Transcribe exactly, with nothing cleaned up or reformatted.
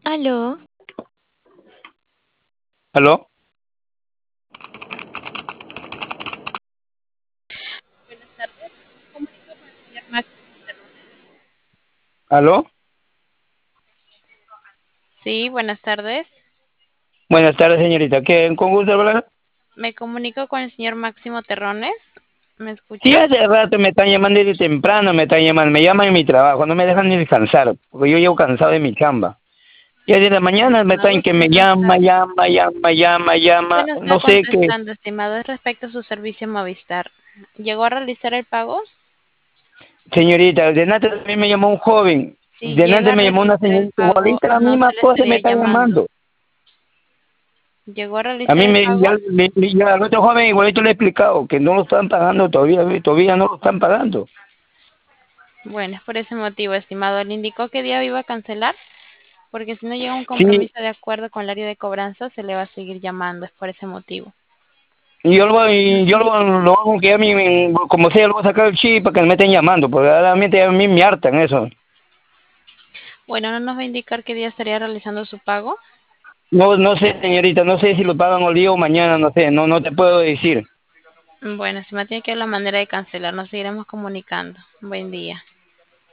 Aló, ¿Aló? buenas tardes. Comunico con el señor Máximo Terrones. ¿Aló? Sí, buenas tardes. Buenas tardes, señorita. ¿Qué, con gusto hablar? Me comunico con el señor Máximo Terrones. ¿Me Sí, escucha? hace rato me están llamando desde temprano, me están llamando, me llaman en mi trabajo, no me dejan ni descansar, porque yo llevo cansado de mi chamba. Y desde la mañana me Estimado, están que usted me no llama, está, llama, llama, llama, usted llama, no está no sé qué. contestando, estimado. Es respecto a su servicio Movistar. ¿Llegó a realizar el pago? Señorita, de antes también me llamó un joven, Si de llega antes a me llamó una realizar el señorita, pago, igualita la no misma se le cosa me estaría está llamando. llamando. ¿Llegó a A realizar mí el me, pago? ya, le- le- ya al otro joven igualito le he explicado que no lo están pagando todavía, todavía no lo están pagando. Bueno, es por ese motivo, estimado. ¿Le indicó qué día iba a cancelar? Porque si no llega a un Sí, compromiso de acuerdo con el área de cobranza, se le va a seguir llamando. Es por ese motivo. Y yo lo voy, yo lo, lo hago que a mí, me- como sea, lo voy a sacar el chip para que me estén llamando, porque realmente a mí me hartan eso. Bueno, no nos va a indicar qué día estaría realizando su pago. No, no sé, señorita, no sé si lo pagan hoy día o mañana, no sé, no, no te puedo decir. Bueno, si me tiene que dar la manera de cancelar, nos seguiremos comunicando. Buen día.